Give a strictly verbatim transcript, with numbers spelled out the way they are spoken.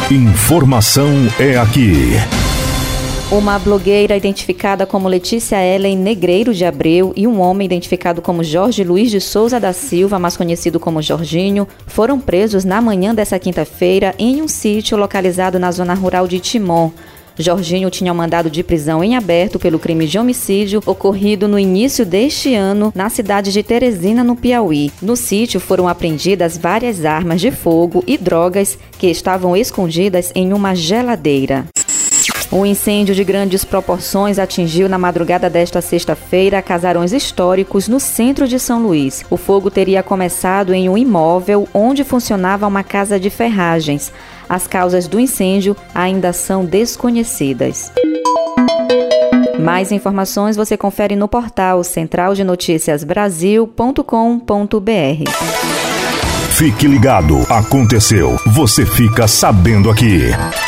Informação é aqui. Uma blogueira identificada como Letícia Ellen Negreiro de Abreu e um homem identificado como Jorge Luiz de Souza da Silva, mais conhecido como Jorginho, foram presos na manhã dessa quinta-feira em um sítio localizado na zona rural de Timon. Jorginho tinha um mandado de prisão em aberto pelo crime de homicídio ocorrido no início deste ano na cidade de Teresina, no Piauí. No sítio foram apreendidas várias armas de fogo e drogas que estavam escondidas em uma geladeira. Um incêndio de grandes proporções atingiu na madrugada desta sexta-feira casarões históricos no centro de São Luís. O fogo teria começado em um imóvel onde funcionava uma casa de ferragens. As causas do incêndio ainda são desconhecidas. Mais informações você confere no portal central de notícias brasil ponto com ponto br. Fique ligado, aconteceu, você fica sabendo aqui.